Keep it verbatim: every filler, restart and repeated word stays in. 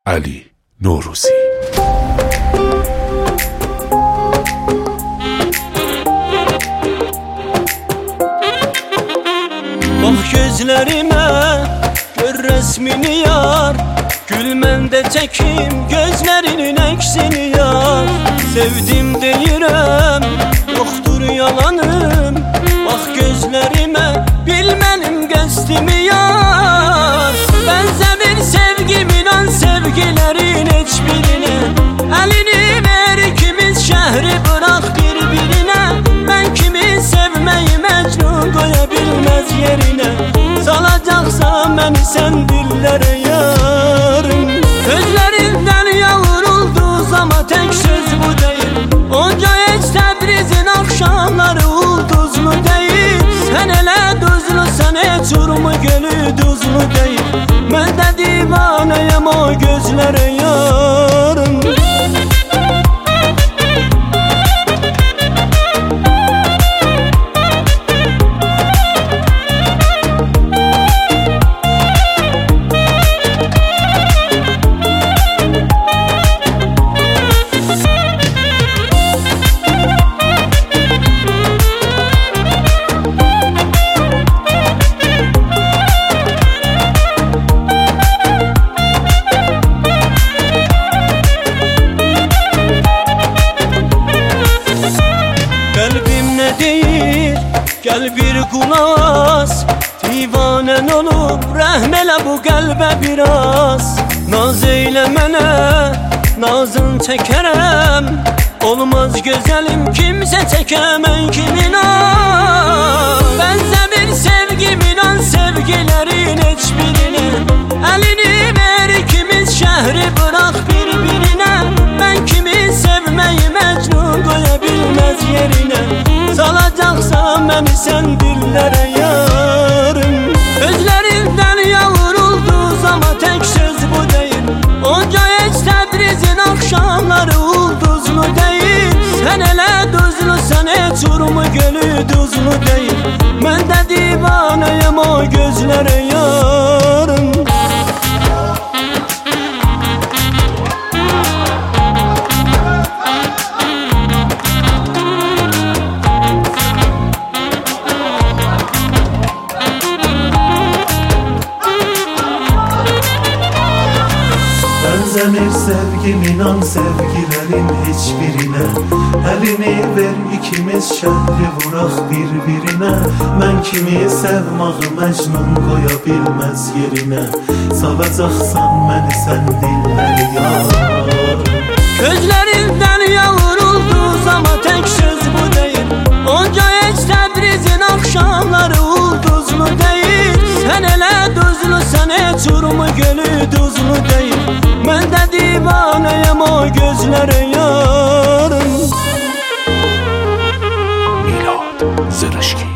Ali Noruzi. Bak gözlerime, gör resmini yar, gülmende çekim gözlerinin eksini yar. Sevdim deyirəm, yoktur yalanım. Bak gözlerime, bilmenim qəsdimi yar. Benzemir sevgimin sevgilerin hiçbirine. Elini ver ikimiz şehri bırak birbirine. Ben kimi sevmeyi mecnun koyabilmez yerine. Salacaksan beni sen dillere yarım. Gözlerinden yavuruldu ama tek söz bu değil. Onca hiç Təbrizin akşamları ulduzlu değil. Sen ele duzlu, sen hiç Urmu gölü duzlu değil. Ben de divaneyim o gözlere yarım. Kalbim ne deyir, gel bir kulağız. Divanen olup rəhm elə bu qəlbə biraz. Naz eyləmənə, nazın çəkərəm. Olmaz gözəlim, kimsə çəkəmən kimin az. Benzemir sevgimin sevgilerin hiçbirine. Elini ver ikimiz şehri bırak birbirine. Ben kimi sevmeyi mecnun koyabilmez yerine. Salacaksan beni sen dillere yarım. Gözlerinden yavuruldu ama tek söz bu değil. Onca hiç Təbrizin akşamları ulduzlu değil. Sen ele duzlu, sen hiç Urmu gölü duzlu değil. Ben de divaneyim o gözlere yarım. Benzemir sevgimin an sevgilerin hiçbirine. Elini ver ikimiz şehri vurak birbirine. Ben kimi sevmağı mecnun koyabilmez yerine. Salacaksan beni sen dillere yar. Gözlerinden yavuruldu ama tek söz bu değil. Onca hiç Təbrizin akşamları ulduzlu değil. Sen ele duzlu, sen hiç Urmu gölü duzlu değil. Ben de divaneyim o gözlere yarım. Milad Zırışki.